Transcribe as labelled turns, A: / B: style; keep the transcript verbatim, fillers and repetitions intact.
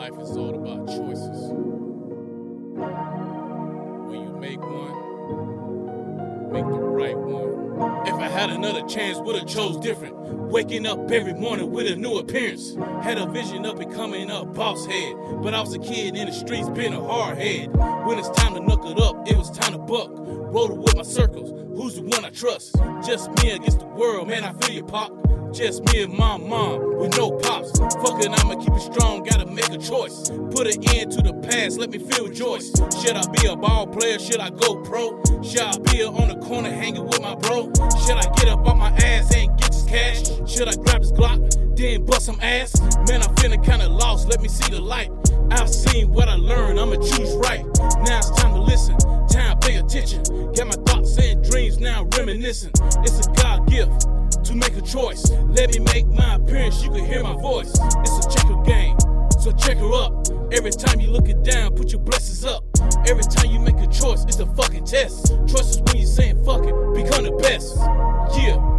A: Life is all about choices. When you make one, make the right one. If I had another chance, would've chose different. Waking up every morning with a new appearance. Had a vision of becoming a boss head, but I was a kid in the streets being a hard head. When it's time to knuckle up, it was time to buck. Rolling with my circles, who's the one I trust? Just me against the world, man, I feel your pop. Just me and my mom with no pops. Fuck it, I'ma keep it strong, gotta make a choice. Put an end to the past, let me feel rejoice. Should I be a ball player, should I go pro? Should I be on the corner hanging with my bro? Should I get up on my ass and get this cash? Should I grab this Glock, then bust some ass? Man, I'm feeling kinda lost, let me see the light. I've seen what I learned, I'ma choose right. Now it's time to listen, time to pay attention. Got my thoughts and dreams now reminiscing. It's a God gift to make a choice. Let me make my appearance, you can hear my voice. It's a checker game, so check her up. Every time you look it down, put your blessings up. Every time you make a choice, it's a fucking test. Trust is when you're saying fuck it, become the best. Yeah.